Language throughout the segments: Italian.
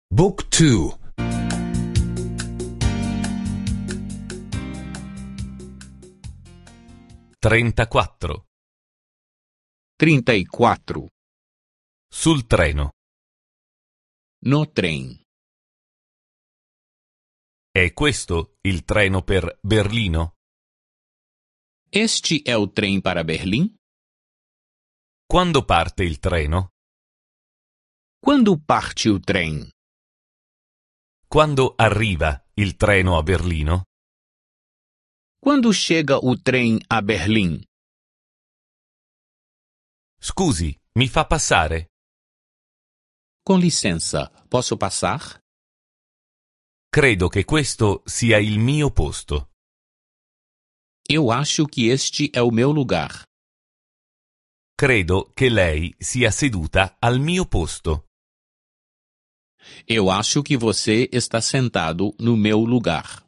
Book 2. 34. 34. Sul treno. No trem. È questo il treno per Berlino? Este é o trem para Berlim? Quando parte il treno? Quando parte o trem? Quando arriva il treno a Berlino? Quando chega o trem a Berlim? Scusi, mi fa passare? Com licença, posso passar? Credo che questo sia il mio posto. Eu acho que este é o meu lugar. Credo che lei sia seduta al mio posto. Eu acho que você está sentado no meu lugar.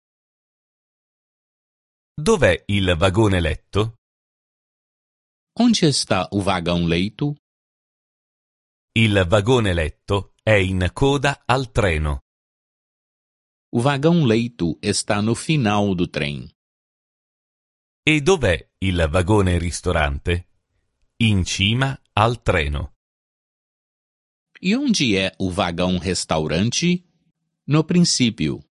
Dov'è il vagone letto? Onde está o vagão leito? Il vagone letto è in coda al treno. O vagão leito está no final do trem. E dov'è il vagone ristorante? In cima al treno. E onde é o vagão restaurante? No princípio.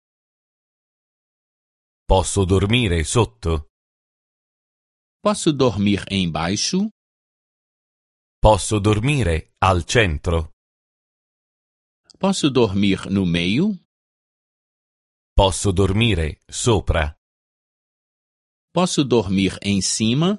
Posso dormire sotto? Posso dormir embaixo? Posso dormire al centro? Posso dormir no meio? Posso dormire sopra? Posso dormir em cima?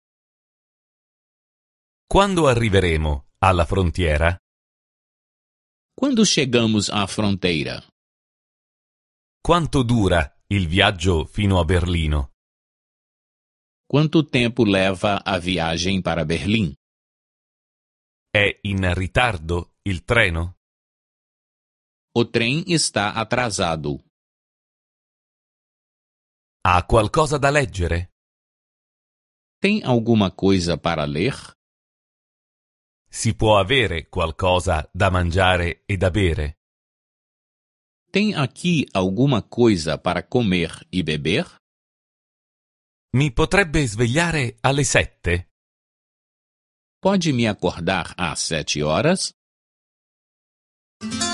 Quando arriveremo alla frontiera? Quando chegamos à fronteira? Quanto dura il viaggio fino a Berlino? Quanto tempo leva a viagem para Berlim? È in ritardo il treno? O trem está atrasado. Ha qualcosa da leggere? Tem alguma coisa para ler? Si può avere qualcosa da mangiare e da bere? Tem aqui alguma coisa para comer e beber? Mi potrebbe svegliare alle 7? Pode me acordar às 7 horas?